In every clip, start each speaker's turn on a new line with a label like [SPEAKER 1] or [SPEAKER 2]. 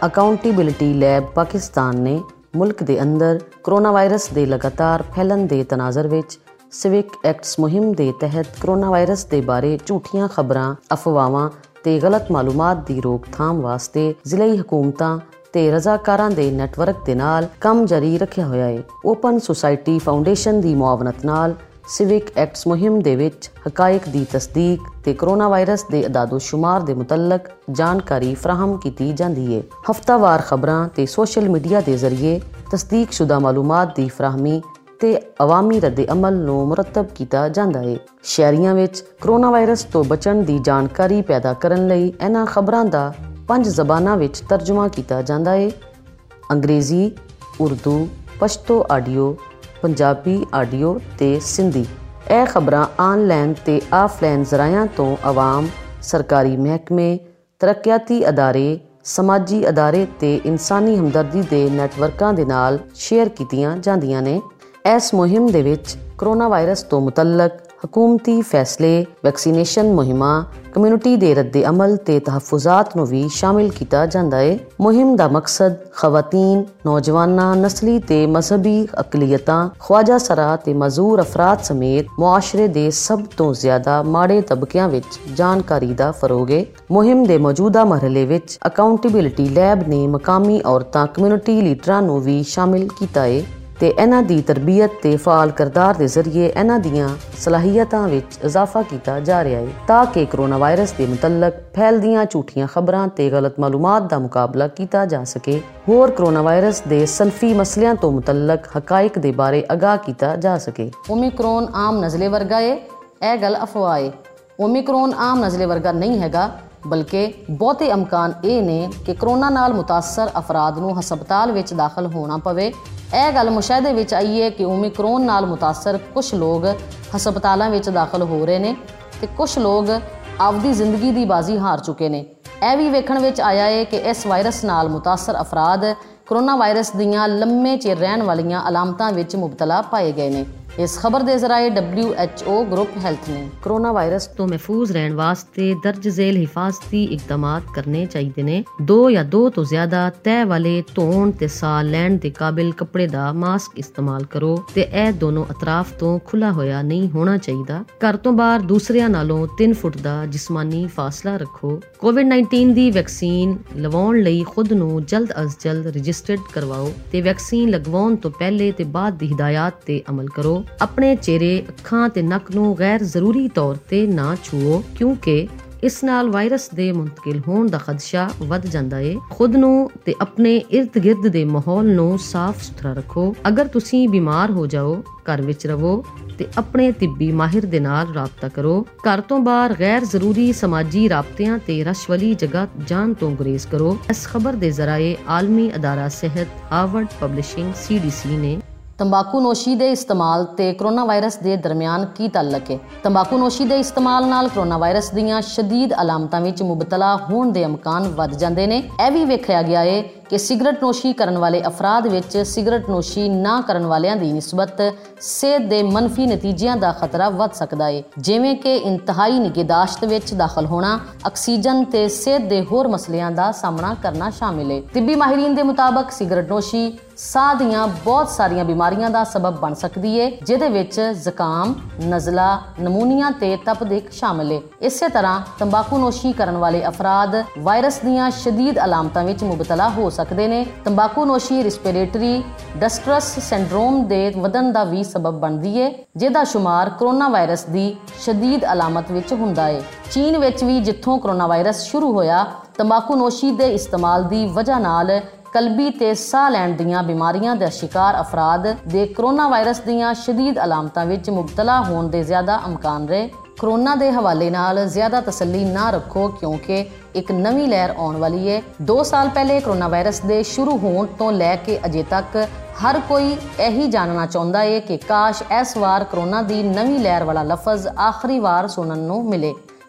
[SPEAKER 1] Accountability lab Pakistan ਨੇ ਮੁਲਕ ਦੇ ਅੰਦਰ ਕਰੋਨਾ ਵਾਇਰਸ ਦੇ ਲਗਾਤਾਰ ਫੈਲਣ ਦੇ ਤਨਾਜ਼ਰ ਵਿੱਚ ਸਿਵਿਕ ਐਕਟਸ ਮੁਹਿੰਮ ਦੇ ਤਹਿਤ ਕਰੋਨਾ ਵਾਇਰਸ ਦੇ ਬਾਰੇ ਝੂਠੀਆਂ ਖਬਰਾਂ, ਅਫਵਾਹਾਂ ਤੇ ਗਲਤ ਮਾਲੂਮਾਤ ਦੀ ਰੋਕਥਾਮ ਵਾਸਤੇ ਜ਼ਿਲ੍ਹੀ ਹਕੂਮਤਾਂ ਤੇ ਰਜ਼ਾਕਾਰਾਂ ਦੇ ਨੈਟਵਰਕ ਦੇ ਨਾਲ ਕੰਮ ਜਾਰੀ ਰੱਖਿਆ ਹੋਇਆ ਹੈ। ਓਪਨ ਸੁਸਾਇਟੀ ਫਾਊਂਡੇਸ਼ਨ ਦੀ ਮੁਆਵਨਤ ਨਾਲ ਸਿਵਿਕ ਐਕਟਸ ਮੁਹਿੰਮ ਦੇ ਵਿੱਚ ਹਕਾਇਕ ਦੀ ਤਸਦੀਕ ਤੇ ਕਰੋਨਾ ਵਾਇਰਸ ਦੇ ਅਦਾਦੋ ਸ਼ੁਮਾਰ ਦੇ ਮੁਤਲਕ ਜਾਣਕਾਰੀ ਫਰਾਹਮ ਕੀਤੀ ਜਾਂਦੀ ਹੈ। ਹਫ਼ਤਾਵਾਰ ਖਬਰਾਂ ਤੇ ਸੋਸ਼ਲ ਮੀਡੀਆ ਦੇ ਜ਼ਰੀਏ ਤਸਦੀਕਸ਼ੁਦਾ ਮਾਲੂਮਾਤ ਦੀ ਫਰਾਹਮੀ ਤੇ ਅਵਾਮੀ ਰੱਦੇ ਅਮਲ ਨੂੰ ਮੁਰਤਬ ਕੀਤਾ ਜਾਂਦਾ ਹੈ। ਸ਼ਹਿਰੀਆਂ ਵਿੱਚ ਕਰੋਨਾ ਵਾਇਰਸ ਤੋਂ ਬਚਣ ਦੀ ਜਾਣਕਾਰੀ ਪੈਦਾ ਕਰਨ ਲਈ ਇਹਨਾਂ ਖਬਰਾਂ ਦਾ 5 ਜ਼ਬਾਨਾਂ ਵਿੱਚ ਤਰਜਮਾ ਕੀਤਾ ਜਾਂਦਾ ਹੈ। ਅੰਗਰੇਜ਼ੀ, ਉਰਦੂ, ਪਸ਼ਤੋ ਆਡੀਓ, ਪੰਜਾਬੀ ਆਡੀਓ ਤੇ ਸਿੰਧੀ। ਇਹ ਖਬਰਾਂ ਆਨਲਾਈਨ ਤੇ ਆਫਲਾਈਨ ਜ਼ਰਾਇਆਂ ਤੋਂ ਆਵਾਮ, ਸਰਕਾਰੀ ਮਹਿਕਮੇ, ਤਰੱਕਿਆਤੀ ਅਦਾਰੇ, ਸਮਾਜੀ ਅਦਾਰੇ ਤੇ ਇਨਸਾਨੀ ਹਮਦਰਦੀ ਦੇ ਨੈਟਵਰਕਾਂ ਦੇ ਨਾਲ ਸ਼ੇਅਰ ਕੀਤੀਆਂ ਜਾਂਦੀਆਂ ਨੇ। ਇਸ ਮੁਹਿੰਮ ਦੇ ਵਿੱਚ ਕਰੋਨਾ ਵਾਇਰਸ ਤੋਂ ਮੁਤਲਕ ਹਕੂਮਤੀ ਫੈਸਲੇ, ਵੈਕਸੀਨੇਸ਼ਨ ਮੁਹਿੰਮਾਂ, ਕਮਿਊਨਿਟੀ ਦੇ ਰੱਦੇ ਅਮਲ ਤੇ ਤਹਫੁਜ਼ਾਤ ਨੂੰ ਵੀ ਸ਼ਾਮਿਲ ਕੀਤਾ ਜਾਂਦਾ ਹੈ। ਮੁਹਿੰਮ ਦਾ ਮਕਸਦ ਖਵਾਤੀਨ, ਨੌਜਵਾਨਾਂ, ਨਸਲੀ ਤੇ ਮਜ਼ਹਬੀ ਅਕਲੀਅਤਾਂ, ਖਵਾਜਾ ਸਰਾ ਤੇ ਮਜ਼ੂਰ ਅਫਰਾਦ ਸਮੇਤ ਮੁਆਸ਼ਰੇ ਦੇ ਸਭ ਤੋਂ ਜ਼ਿਆਦਾ ਮਾੜੇ ਤਬਕਿਆਂ ਵਿੱਚ ਜਾਣਕਾਰੀ ਦਾ ਫਰੋਗ ਹੈ। ਮੁਹਿੰਮ ਦੇ ਮੌਜੂਦਾ ਮਰਹਲੇ ਵਿੱਚ ਅਕਾਊਂਟੇਬਿਲਿਟੀ ਲੈਬ ਨੇ ਮਕਾਮੀ ਔਰਤਾਂ, ਕਮਿਊਨਿਟੀ ਲੀਡਰਾਂ ਨੂੰ ਵੀ ਸ਼ਾਮਿਲ ਕੀਤਾ ਹੈ ਤੇ ਇਹਨਾਂ ਦੀ ਤਰਬੀਅਤ ਤੇ ਫਾਲ ਕਿਰਦਾਰ ਦੇ ਜ਼ਰੀਏ ਇਹਨਾਂ ਦੀਆਂ ਸਲਾਹੀਅਤਾਂ ਵਿੱਚ ਇਜ਼ਾਫਾ ਕੀਤਾ ਜਾ ਰਿਹਾ ਹੈ ਤਾਂ ਕਿ ਕਰੋਨਾ ਵਾਇਰਸ ਦੇ ਮੁਤਲਕ ਫੈਲਦੀਆਂ ਝੂਠੀਆਂ ਖਬਰਾਂ ਤੇ ਗਲਤ ਮਾਲੂਮਾਤ ਦਾ ਮੁਕਾਬਲਾ ਕੀਤਾ ਜਾ ਸਕੇ। ਹੋਰ ਕਰੋਨਾ ਵਾਇਰਸ ਦੇ ਸਨਫੀ ਮਸਲਿਆਂ ਤੋਂ ਮੁਤਲਕ ਹਕਾਇਕ ਦੇ ਬਾਰੇ ਆਗਾਹ ਕੀਤਾ ਜਾ ਸਕੇ। ਓਮਿਕਰੋਨ ਆਮ ਨਜ਼ਲੇ ਵਰਗਾ ਹੈ, ਇਹ ਗੱਲ ਅਫਵਾਹ ਹੈ। ਓਮਿਕਰੋਨ ਆਮ ਨਜ਼ਲੇ ਵਰਗਾ ਨਹੀਂ ਹੈਗਾ, ਬਲਕਿ ਬਹੁਤੇ ਇਮਕਾਨ ਇਹ ਨੇ ਕਿ ਕਰੋਨਾ ਨਾਲ ਮੁਤਾਸਰ ਅਫਰਾਦ ਨੂੰ ਹਸਪਤਾਲ ਵਿੱਚ ਦਾਖਲ ਹੋਣਾ ਪਵੇ। ਇਹ ਗੱਲ ਮੁਸ਼ਾਹਦੇ ਵਿੱਚ ਆਈ ਹੈ ਕਿ ਓਮਿਕਰੋਨ ਨਾਲ ਮੁਤਾਸਰ ਕੁਝ ਲੋਕ ਹਸਪਤਾਲਾਂ ਵਿੱਚ ਦਾਖਲ ਹੋ ਰਹੇ ਨੇ ਤੇ ਕੁਝ ਲੋਕ ਆਪਦੀ ਜ਼ਿੰਦਗੀ ਦੀ ਬਾਜ਼ੀ ਹਾਰ ਚੁੱਕੇ ਨੇ। ਇਹ ਵੀ ਵੇਖਣ ਵਿੱਚ ਆਇਆ ਹੈ ਕਿ ਇਸ ਵਾਇਰਸ ਨਾਲ ਮੁਤਾਸਰ ਅਫਰਾਦ ਕਰੋਨਾ ਵਾਇਰਸ ਦੀਆਂ ਲੰਮੇ ਚਿਰ ਰਹਿਣ ਵਾਲੀਆਂ ਅਲਾਮਤਾਂ ਵਿੱਚ ਮੁਬਤਲਾ ਪਾਏ ਗਏ ਨੇ। ਇਸ ਖਬਰ ਦੇ ਜ਼ਰਾਏ WHO ਗਰੁੱਪ ਹੈਲਥ ਨੇ ਕਰੋਨਾ ਵਾਇਰਸ ਤੋਂ ਮਹਿਫੂਜ਼ ਰਹਿਣ ਵਾਸਤੇ ਦਰਜ ਜ਼ੇਲ ਹਿਫਾਜ਼ਤੀ ਇਕਦਾਮਾਤ ਕਰਨੇ ਚਾਹੀਦੇ ਨੇ। 2 ਜਾਂ 2 ਤੋਂ ਜ਼ਿਆਦਾ ਤਹਿ ਵਾਲੇ ਧੋਣ ਤੇ ਸਾਹ ਲੈਣ ਦੇ ਕਾਬਿਲ ਕੱਪੜੇ ਦਾ ਮਾਸਕ ਇਸਤੇਮਾਲ ਕਰੋ ਤੇ ਇਹ ਦੋਨੋਂ ਅਤਰਾਫ ਤੋਂ ਖੁੱਲਾ ਹੋਇਆ ਨਹੀਂ ਹੋਣਾ ਚਾਹੀਦਾ। ਘਰ ਤੋਂ ਬਾਹਰ ਦੂਸਰਿਆਂ ਨਾਲੋਂ 3 ਫੁੱਟ ਦਾ ਜਿਸਮਾਨੀ ਫਾਸਲਾ ਰੱਖੋ। ਕੋਵਿਡ-19 ਦੀ ਵੈਕਸੀਨ ਲਵਾਉਣ ਲਈ ਖੁਦ ਨੂੰ ਜਲਦ ਅਜ਼ ਜਲਦ ਰਜਿਸਟਰਡ ਕਰਵਾਓ ਤੇ ਵੈਕਸੀਨ ਲਗਵਾਉਣ ਤੋਂ ਪਹਿਲੇ ਤੇ ਬਾਅਦ ਦੀ ਹਿਦਾਇਤ ਤੇ ਅਮਲ ਕਰੋ। ਆਪਣੇ ਚਿਹਰੇ, ਅੱਖਾਂ ਤੇ ਨੱਕ ਨੂੰ ਗੈਰ ਜ਼ਰੂਰੀ ਤੌਰ ਤੇ ਨਾ ਛੂਓ ਕਿਉਂਕਿ ਇਸ ਨਾਲ ਵਾਇਰਸ ਦੇ ਮੁੰਤਕਿਲ ਹੋਣ ਦਾ ਖਦਸ਼ਾ ਵੱਧ ਜਾਂਦਾ ਹੈ। ਖੁਦ ਨੂੰ ਤੇ ਆਪਣੇ ਇਰਦ ਗਿਰਦ ਦੇ ਮਾਹੌਲ ਨੂੰ ਸਾਫ਼ ਸੁਥਰਾ ਰੱਖੋ। ਅਗਰ ਤੁਸੀਂ ਬਿਮਾਰ ਹੋ ਜਾਓ, ਘਰ ਵਿੱਚ ਰਹੋ ਤੇ ਆਪਣੇ ਤਿੱਬੀ ਮਾਹਿਰ ਦੇ ਨਾਲ ਰਾਬਤਾ ਕਰੋ। ਘਰ ਤੋਂ ਬਾਹਰ ਗੈਰ ਜ਼ਰੂਰੀ ਸਮਾਜੀ ਰਾਬਤਿਆਂ ਤੇ ਰਸ਼ ਵਾਲੀ ਜਗ੍ਹਾ ਜਾਣ ਤੋਂ ਗੁਰੇਜ਼ ਕਰੋ। ਇਸ ਖਬਰ ਦੇ ਜ਼ਰਾਏ ਆਲਮੀ ਅਦਾਰਾ ਸਿਹਤ, ਹਾਰਵਰਡ ਪਬਲਿਸ਼ਿੰਗ, CDC ਨੇ ਤੰਬਾਕੂ ਨੋਸ਼ੀ ਦੇ ਇਸਤੇਮਾਲ ਤੇ ਕਰੋਨਾ ਵਾਇਰਸ ਦੇ ਦਰਮਿਆਨ ਕੀ ਤਾਲੁਕ ਹੈ। ਤੰਬਾਕੂ ਨੋਸ਼ੀ ਦੇ ਇਸਤੇਮਾਲ ਨਾਲ ਕਰੋਨਾ ਵਾਇਰਸ ਦੀਆਂ ਸ਼ਦੀਦ ਅਲਾਮਤਾਂ ਵਿੱਚ ਮੁਬਤਲਾ ਹੋਣ ਦੇ ਇਮਕਾਨ ਵੱਧ ਜਾਂਦੇ ਨੇ। ਇਹ ਵੀ ਵੇਖਿਆ ਗਿਆ ਹੈ ਕਿ ਸਿਗਰਟ ਨੋਸ਼ੀ ਕਰਨ ਵਾਲੇ ਅਫਰਾਦ ਵਿੱਚ ਸਿਗਰਟ ਨੋਸ਼ੀ ਨਾ ਕਰਨ ਵਾਲਿਆਂ ਦੀ ਨਿਸਬਤ ਸਿਹਤ ਦੇ ਮੰਫੀ ਨਤੀਜਿਆਂ ਦਾ ਖਤਰਾ ਵੱਧ ਸਕਦਾ ਹੈ, ਜਿਵੇਂ ਕਿ ਇੰਤਹਾਈ ਨਿਗਹਿਦਾਸ਼ਤ ਵਿੱਚ ਦਾਖਲ ਹੋਣਾ, ਆਕਸੀਜਨ ਤੇ ਸਿਹਤ ਦੇ ਹੋਰ ਮਸਲਿਆਂ ਦਾ ਸਾਹਮਣਾ ਕਰਨਾ ਸ਼ਾਮਿਲ ਹੈ। ਤਿੱਬੀ ਮਾਹਿਰੀਨ ਦੇ ਮੁਤਾਬਕ ਸਿਗਰਟ ਨੋਸ਼ੀ ਸਾਹ ਦੀਆਂ ਬਹੁਤ ਸਾਰੀਆਂ ਬਿਮਾਰੀਆਂ ਦਾ ਸਬਬ ਬਣ ਸਕਦੀ ਹੈ, ਜਿਹਦੇ ਵਿੱਚ ਜ਼ੁਕਾਮ, ਨਜ਼ਲਾ, ਨਮੂਨੀਆ ਤੇ ਤਪਦਿਕ ਸ਼ਾਮਿਲ ਹੈ। ਇਸੇ ਤਰ੍ਹਾਂ ਤੰਬਾਕੂ ਨੋਸ਼ੀ ਕਰਨ ਵਾਲੇ ਅਫਰਾਦ ਵਾਇਰਸ ਦੀਆਂ ਸ਼ਦੀਦ ਅਲਾਮਤਾਂ ਵਿੱਚ ਮੁਬਤਲਾ ਹੋ ਸਕਦੇ ਨੇ। ਤੰਬਾਕੂ ਨੋਸ਼ੀ ਰਿਸਪੀਰੇਟਰੀ ਡਿਸਟ੍ਰੈਸ ਸਿੰਡਰੋਮ ਦੇ ਵਧਣ ਦਾ ਵੀ ਸਬਬ ਬਣਦੀ ਹੈ, ਜਿਹਦਾ ਸ਼ੁਮਾਰ ਕਰੋਨਾ ਵਾਇਰਸ ਦੀ ਸ਼ਦੀਦ ਅਲਾਮਤ ਵਿੱਚ ਹੁੰਦਾ ਹੈ। ਚੀਨ ਵਿੱਚ ਵੀ ਜਿੱਥੋਂ ਕਰੋਨਾ ਵਾਇਰਸ ਸ਼ੁਰੂ ਹੋਇਆ, ਤੰਬਾਕੂ ਨੋਸ਼ੀ ਦੇ ਇਸਤੇਮਾਲ ਦੀ ਵਜ੍ਹਾ ਨਾਲ ਕਲਬੀ ਤੇ ਸਾਹ ਲੈਣ ਦੀਆਂ ਬਿਮਾਰੀਆਂ ਦਾ ਸ਼ਿਕਾਰ ਅਫਰਾਦ ਦੇ ਕਰੋਨਾ ਵਾਇਰਸ ਦੀਆਂ ਸ਼ਦੀਦ ਅਲਾਮਤਾਂ ਵਿੱਚ ਮੁਬਤਲਾ ਹੋਣ ਦੇ ਜ਼ਿਆਦਾ ਇਮਕਾਨ ਰਹੇ। ਕਰੋਨਾ ਦੇ ਹਵਾਲੇ ਨਾਲ ਜ਼ਿਆਦਾ ਤਸੱਲੀ ਨਾ ਰੱਖੋ ਕਿਉਂਕਿ ਇੱਕ ਨਵੀਂ ਲਹਿਰ ਆਉਣ ਵਾਲੀ ਹੈ। 2 ਸਾਲ ਪਹਿਲੇ ਕਰੋਨਾ ਵਾਇਰਸ ਦੇ ਸ਼ੁਰੂ ਹੋਣ ਤੋਂ ਲੈ ਕੇ ਅਜੇ ਤੱਕ ਹਰ ਕੋਈ ਇਹੀ ਜਾਣਨਾ ਚਾਹੁੰਦਾ ਹੈ ਕਿ ਕਾਸ਼ ਇਸ ਵਾਰ ਕਰੋਨਾ ਦੀ ਨਵੀਂ ਲਹਿਰ ਵਾਲਾ ਲਫ਼ਜ਼ ਆਖਰੀ ਵਾਰ ਸੁਣਨ ਨੂੰ ਮਿਲੇ।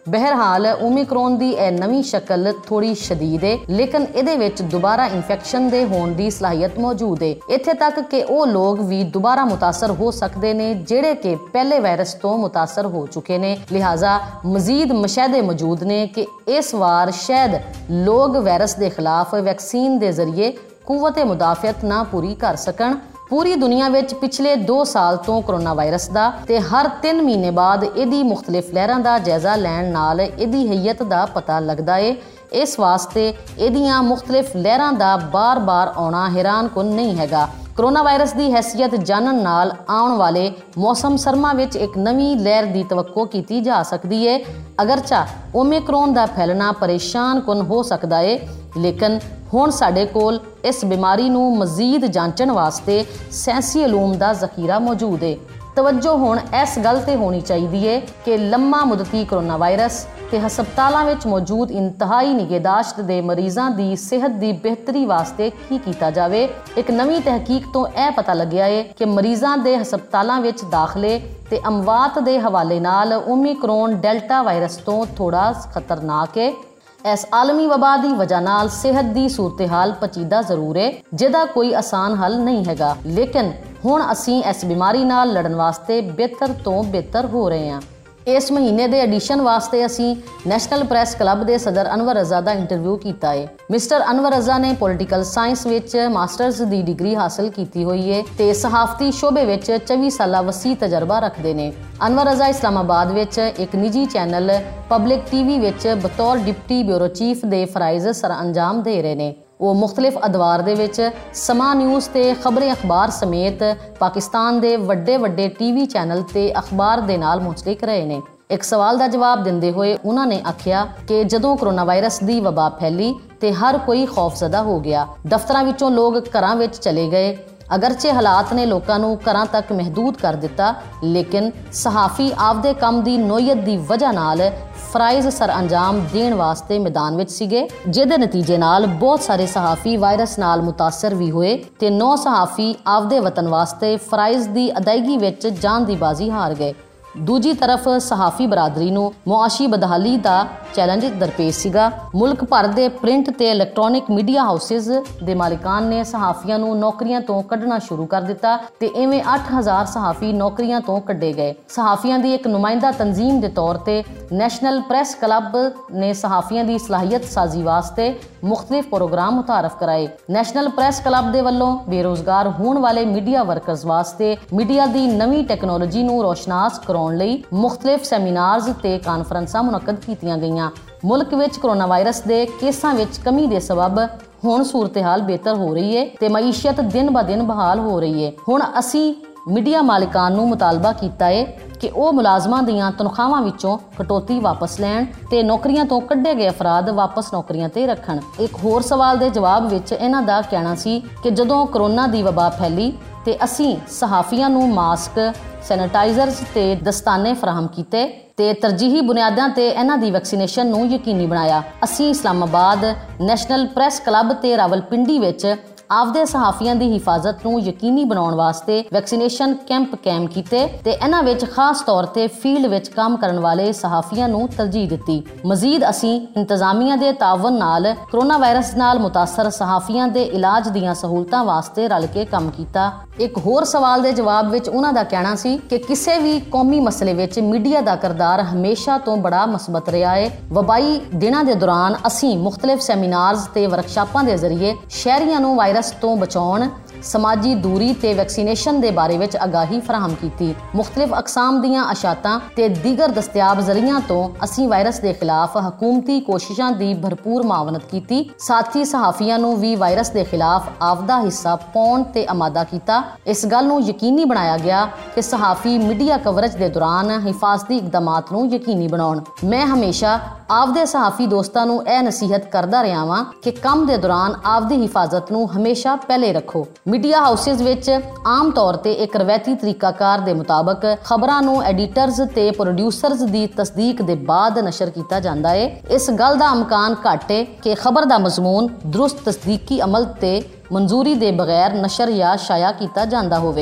[SPEAKER 1] बहरहाल ओमिक्रॉन ਦੀ ਇਹ ਨਵੀਂ ਸ਼ਕਲ ਥੋੜੀ ਸ਼ਦੀਦ ਹੈ, ਲੇਕਿਨ ਇਹਦੇ ਵਿੱਚ ਦੁਬਾਰਾ ਇਨਫੈਕਸ਼ਨ ਦੇ ਹੋਣ ਦੀ ਸਲਾਹੀਅਤ ਮੌਜੂਦ ਹੈ। ਇੱਥੇ ਤੱਕ ਕਿ ਉਹ ਲੋਕ ਵੀ ਦੁਬਾਰਾ ਮੁਤਾਸਰ ਹੋ ਸਕਦੇ ਨੇ ਜਿਹੜੇ ਕਿ ਪਹਿਲੇ ਵਾਇਰਸ ਤੋਂ ਮੁਤਾਸਰ ਹੋ ਚੁੱਕੇ ਨੇ। ਲਿਹਾਜ਼ਾ ਮਜ਼ੀਦ ਮਸ਼ਾਹਦੇ ਮੌਜੂਦ ਨੇ ਕਿ ਇਸ ਵਾਰ ਸ਼ਾਇਦ ਲੋਕ ਵਾਇਰਸ ਦੇ ਖਿਲਾਫ ਵੈਕਸੀਨ ਦੇ ਜ਼ਰੀਏ ਕੁਵਤ ਮੁਦਾਫਿਅਤ ਨਾ ਪੂਰੀ ਕਰ ਸਕਣ। पूरी दुनिया विच पिछले 2 साल तो कोरोना वायरस दा ते हर 3 महीने बाद इहदी मुख्तलिफ लहरां दा जायजा लैण नाल इहदी हैयत दा पता लगदा है। इस वास्ते इहदियां मुख्तलिफ लहरां दा बार-बार आउणा हैरान कुन नहीं हैगा। कोरोना वायरस की हैसियत जानन नाल आउण वाले मौसम सरमा विच एक नवीं लहर की तवक्को की जा सकती है। अगरचा ओमिक्रॉन का फैलना परेशान कुन हो सकता है, लेकिन हुण साडे कोल इस बीमारी नूं मजीद जांचण वास्ते साइंसी इलूम का जखीरा मौजूद है। तवज्जो हुण इस गल ते होनी चाहिए है कि लम्मा मुदती कोरोना वायरस ते हस्पतालों में मौजूद इंतहाई निगहदाश्त के मरीजों की सेहत की बेहतरी वास्ते की किया जाए। एक नवीं तहकीक तो यह पता लग्या है कि मरीजों के हस्पतालों में दाखले ते अमवात के हवाले नाल ओमिक्रॉन डेल्टा वायरस तो थोड़ा खतरनाक है। इस आलमी वबा की वजह नाल सेहत की सूरत हाल पचीदा जरूर है, जिहदा कोई आसान हल नहीं हैगा, लेकिन हुण असीं इस बीमारी नाल लड़न वास्ते बेहतर तो बेहतर हो रहे हैं। इस महीने के एडिशन वास्ते असीं नैशनल प्रैस क्लब के सदर अनवर रज़ा का इंटरव्यू किया है। मिस्टर अनवर रज़ा ने पोलिटिकल साइंस विच मास्टर्स की डिग्री हासिल की हुई है ते सहाफती शोबे विच 24 साल वसी तजर्बा रखते हैं। अनवर रज़ा इस्लामाबाद विच एक निजी चैनल पब्लिक टीवी विच बतौर डिप्टी ब्यूरो चीफ के फराइज सर अंजाम दे रहे हैं। वो मुख्तलिफ अदवार दे विच समा न्यूज़ ते खबरें अखबार समेत पाकिस्तान के वड्डे वड्डे टीवी चैनल ते अखबार दे नाल मुंसलिक रहे ने। एक सवाल का जवाब देंदे हुए उन्होंने आख्या कि जदों कोरोना वायरस की वबा फैली तो हर कोई खौफजदा हो गया। दफ्तरां विचों लोग घरां विच चले गए। अगरचे हालात ने लोगों को घरां तक महदूद कर दिता, लेकिन सहाफ़ी आपदे काम की नोयत की वजह नाल फराइज सर अंजाम देण वास्ते मैदान विच सीगे, जिहदे नतीजे नाल बहुत सारे सहाफ़ी वायरस नाल मुतासर भी होए ते 9 सहाफ़ी आपदे वतन वास्ते फराइज की अदायगी विच जान दी बाजी हार गए। दूजी तरफ सहाफ़ी बरादरी नूं मुआशी बदहाली का चैलेंज दरपेश सीगा। मुल्क भर के प्रिंट ते इलैक्ट्रॉनिक मीडिया हाउसिस के मालिकान ने सहाफ़ियां नूं नौकरियां तो कढ़ना शुरू कर दिता ते इवें 8000 सहाफ़ी नौकरियां तो कढ़े गए। सहाफ़ियां की एक नुमाइंदा तंजीम के तौर पर नैशनल प्रैस क्लब ने सहाफ़ियां की सलाहियत साजी वास्ते मुख्तलिफ प्रोग्राम मुतारफ कराए। नैशनल प्रैस क्लब के वल्लों बेरोजगार होने वाले मीडिया वर्कर्स वास्ते मीडिया की नवीं टैक्नोलॉजी नूं रोशनास कराउण लई मुख्तलिफ सैमीनार्स ते कानफ्रेंसां मुनक्कद कीतियां गईयां। मुल्क विच कोरोना वायरस के केसां विच कमी के सबब हुण सूरत हाल बेहतर हो रही है ते मईशत दिन ब दिन बहाल हो रही है। हुण असीं मीडिया मालिकान नूं मुतालबा कीता है कि वह मुलाजमां दीआं तनख्वाहां विचों कटौती वापस लैण ते नौकरियां तो कढ़े गए अफराद वापस नौकरियां ते रखण। एक होर सवाल के जवाब विच इन्हां दा कहना सी कि जदों कोरोना की वबा फैली ते असीं सहाफ़ियां नूं मास्क, सैनिटाइजर्स ते दस्ताने फराहम कीते ते तरजीही बुनियादां ते इन्हां दी वैक्सीनेशन नूं यकीनी बनाया। असीं इस्लामाबाद नैशनल प्रैस क्लब ते रावलपिंडी विच आपदे सहाफ़ियां दी हिफाजत नूं यकीनी बनाउण वास्ते वैक्सीनेशन कैंप कायम कीते ते इन्हां विच खास तौर ते फील्ड विच काम करन वाले सहाफ़ियां नूं तरजीह दित्ती। मजीद असीं इंतजामिया दे तावन नाल कोरोना वायरस नाल मुतासर सहाफ़ियां दे इलाज दीआं सहूलतां वास्ते रल के काम कीता। एक होर सवाल के जवाब विच उन्हां दा कहना सी कि किसी भी कौमी मसले विच मीडिया का किरदार हमेशा तो बड़ा मुस्बत रहा है। वबाई दिनां दे दौरान असीं मुख्तलिफ सैमीनार्स ते वर्कशापां दे जरिए शहरियां नूं वायरस तो बचाउण, समाजी दूरी ते वैक्सीनेशन के बारे में आगाही फराहम की। मुख्तलिफ अकसाम दीआं अशातां ते दीगर दस्तियाब जरियां तो असीं वायरस के खिलाफ हुकूमती कोशिशों की भरपूर मावनत की। साथ ही सहाफ़ियां नूं भी वायरस के खिलाफ आपदा हिस्सा पाउण ते आमादा किया। इस गल नूं यकीनी बनाया गया कि सहाफ़ी मीडिया कवरेज के दौरान हिफाजती इकदामात नूं यकीनी बनाउण। मैं हमेशा आपदे सहाफ़ी दोस्तां नूं यह नसीहत करदा रहा वां कि काम के दौरान आपदी हिफाजत नूं हमेशा पहले रखो। मीडिया हाउसिस विच आम तौर पर एक रवायती तरीकाकार के मुताबिक खबरां नूं एडिटर्स ते प्रोड्यूसर्स की तस्दीक के बाद नशर किया जाता है। इस गल का इम्कान घट है कि खबर का मजमून दुरुस्त तस्दीकी अमल ते मंजूरी के बगैर नशर या शाया किया जाता होवे।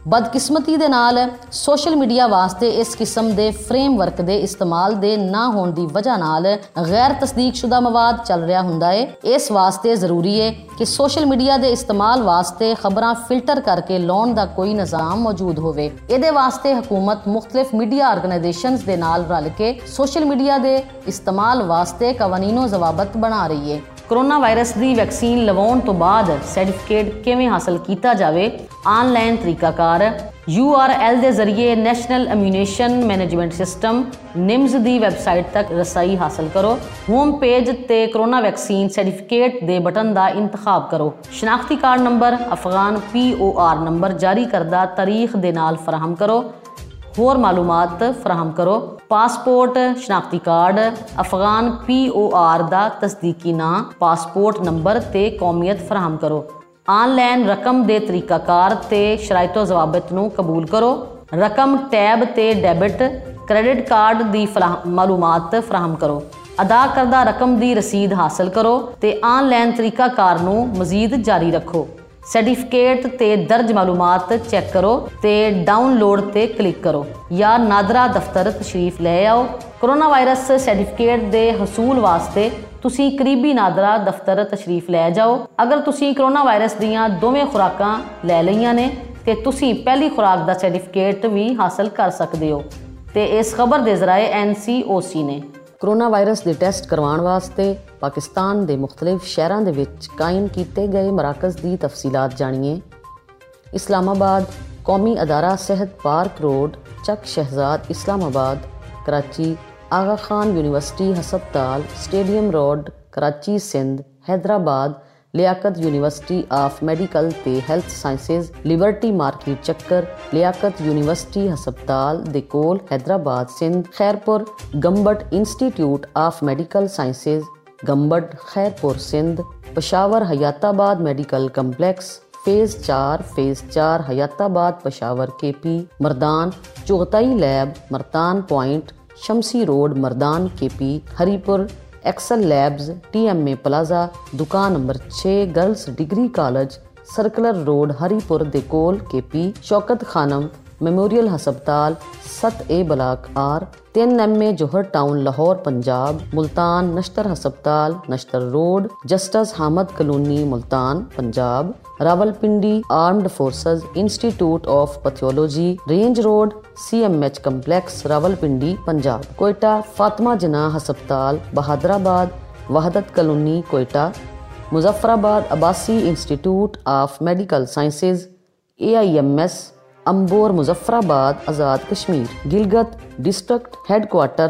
[SPEAKER 1] ਬਦਕਿਸਮਤੀ ਦੇ ਨਾਲ ਸੋਸ਼ਲ ਮੀਡੀਆ ਵਾਸਤੇ ਇਸ ਕਿਸਮ ਦੇ ਫਰੇਮਵਰਕ ਦੇ ਇਸਤੇਮਾਲ ਦੇ ਨਾ ਹੋਣ ਦੀ ਵਜ੍ਹਾ ਨਾਲ ਗੈਰ ਤਸਦੀਕਸ਼ੁਦਾ ਮਵਾਦ ਚੱਲ ਰਿਹਾ ਹੁੰਦਾ ਹੈ। ਇਸ ਵਾਸਤੇ ਜ਼ਰੂਰੀ ਹੈ ਕਿ ਸੋਸ਼ਲ ਮੀਡੀਆ ਦੇ ਇਸਤੇਮਾਲ ਵਾਸਤੇ ਖਬਰਾਂ ਫਿਲਟਰ ਕਰਕੇ ਲਾਉਣ ਦਾ ਕੋਈ ਨਿਜ਼ਾਮ ਮੌਜੂਦ ਹੋਵੇ। ਇਹਦੇ ਵਾਸਤੇ ਹਕੂਮਤ ਮੁਖਤਲਿਫ ਮੀਡੀਆ ਆਰਗੇਨਾਈਜੇਸ਼ਨਸ ਦੇ ਨਾਲ ਰਲ ਕੇ ਸੋਸ਼ਲ ਮੀਡੀਆ ਦੇ ਇਸਤੇਮਾਲ ਵਾਸਤੇ ਕਵਾਨੀਨੋ ਜ਼ਵਾਬਤ ਬਣਾ ਰਹੀ ਹੈ। ਕੋਰੋਨਾ ਵਾਇਰਸ ਦੀ ਵੈਕਸੀਨ ਲਵਾਉਣ ਤੋਂ ਬਾਅਦ ਸਰਟੀਫਿਕੇਟ ਕਿਵੇਂ ਹਾਸਲ ਕੀਤਾ ਜਾਵੇ? ਆਨਲਾਈਨ ਤਰੀਕਾਕਾਰ URL ਦੇ ਜ਼ਰੀਏ national immunisation management system NIMS ਦੀ ਵੈਬਸਾਈਟ ਤੱਕ ਰਸਾਈ ਹਾਸਲ ਕਰੋ। ਹੋਮ ਪੇਜ ਤੇ ਕੋਰੋਨਾ ਵੈਕਸੀਨ ਸਰਟੀਫਿਕੇਟ ਦੇ ਬਟਨ ਦਾ ਇੰਤਖਾਬ ਕਰੋ। ਸ਼ਨਾਖਤੀ card number Afghan POR number ਜਾਰੀ ਕਰਦਾ ਤਾਰੀਖ ਦੇ ਨਾਲ ਫਰਾਹਮ ਕਰੋ। ਹੋਰ ਮਾਲੂਮਾਤ ਫਰਾਹਮ ਕਰੋ। ਪਾਸਪੋਰਟ, ਸ਼ਨਾਖਤੀ ਕਾਰਡ, ਅਫਗਾਨ POR ਦਾ ਤਸਦੀਕੀ ਨਾਂ, ਪਾਸਪੋਰਟ ਨੰਬਰ ਤੇ ਕੌਮੀਅਤ ਫਰਾਹਮ ਕਰੋ। ਆਨਲਾਈਨ ਰਕਮ ਦੇ ਤਰੀਕਾਕਾਰ ਤੇ ਸ਼ਰਾਇਤੋ ਜ਼ਵਾਬਤ ਨੂੰ ਕਬੂਲ ਕਰੋ। ਰਕਮ ਟੈਬ ਤੇ ਡੈਬਿਟ ਕ੍ਰੈਡਿਟ ਕਾਰਡ ਦੀ ਮਾਲੂਮਾਤ ਫਰਾਹਮ ਕਰੋ। ਅਦਾ ਕਰਦਾ ਰਕਮ ਦੀ ਰਸੀਦ ਹਾਸਲ ਕਰੋ ਤੇ ਆਨਲਾਈਨ ਤਰੀਕਾਕਾਰ ਨੂੰ ਮਜ਼ੀਦ ਜਾਰੀ ਰੱਖੋ। ਸਰਟੀਫਿਕੇਟ ਤੇ ਦਰਜ ਮਾਲੂਮਾਤ ਚੈੱਕ ਕਰੋ ਤੇ ਡਾਊਨਲੋਡ ਤੇ ਕਲਿੱਕ ਕਰੋ ਜਾਂ ਨਾਦਰਾ ਦਫ਼ਤਰ ਤਸ਼ਰੀਫ ਲੈ ਆਓ। ਕੋਰੋਨਾ ਵਾਇਰਸ ਸਰਟੀਫਿਕੇਟ ਦੇ ਹਸੂਲ ਵਾਸਤੇ ਤੁਸੀਂ ਕਰੀਬੀ ਨਾਦਰਾ ਦਫ਼ਤਰ ਤਸ਼ਰੀਫ ਲੈ ਜਾਓ। ਅਗਰ ਤੁਸੀਂ ਕੋਰੋਨਾ ਵਾਇਰਸ ਦੀਆਂ ਦੋਵੇਂ ਖੁਰਾਕਾਂ ਲੈ ਲਈਆਂ ਨੇ ਤੇ ਤੁਸੀਂ ਪਹਿਲੀ ਖੁਰਾਕ ਦਾ ਸਰਟੀਫਿਕੇਟ ਵੀ ਹਾਸਲ ਕਰ ਸਕਦੇ ਹੋ। ਤੇ ਇਸ ਖਬਰ ਦੇ ਜ਼ਰਾਏ NCOC ਨੇ ਕੋਰੋਨਾ ਵਾਇਰਸ ਦੇ ਟੈਸਟ ਕਰਵਾਉਣ ਵਾਸਤੇ ਪਾਕਿਸਤਾਨ ਦੇ ਮੁਖਤਲਿਫ ਸ਼ਹਿਰਾਂ ਦੇ ਵਿੱਚ ਕਾਇਮ ਕੀਤੇ ਗਏ ਮਰਾਕਜ਼ ਦੀ ਤਫਸੀਲਾਤ ਜਾਣੀਏ। ਇਸਲਾਮਾਬਾਦ ਕੌਮੀ ਅਦਾਰਾ ਸਿਹਤ park road, Chak Shahzad Islamabad, Karachi, Aga Khan university हस्पताल, stadium road, Karachi Sindh, Hyderabad, Liaquat university of medical ते हैल्थ साइंसिस, लिबर्टी मार्केट चक्कर, लियाकत यूनिवर्सिटी हस्पताल दे कोल Hyderabad Sindh, Khairpur Gambat institute of medical sciences, Gambat Khairpur Sindh, Peshawar Hayatabad medical complex, phase 4 Hayatabad Peshawar KP, Mardan Chughtai lab, Mardan point, Shamsi road Mardan KP, Haripur excel labs, TMA plaza, दुकान number 6, girls degree college, circular road Haripur दे कोल KP, Shaukat Khanum memorial हस्पताल 7A block R, 3MA Johar town Lahore Punjab, Multan Nishtar हस्पताल Nishtar road, justice Hamid colony Multan Punjab, Rawalpindi armed forces institute of pathology, range road CMH complex Rawalpindi Punjab, Quetta Fatima Jinnah हस्पताल Bahadurabad, Wahdat colony Quetta, Muzaffarabad Abbasi institute of medical sciences AIMS Ambore Muzaffarabad Azad Kashmir, Gilgit district headquarter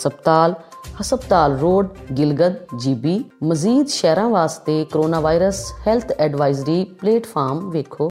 [SPEAKER 1] हस्पताल road Gilgit GB। मजीद शहरां वास्ते corona virus health advisory platform वेखो।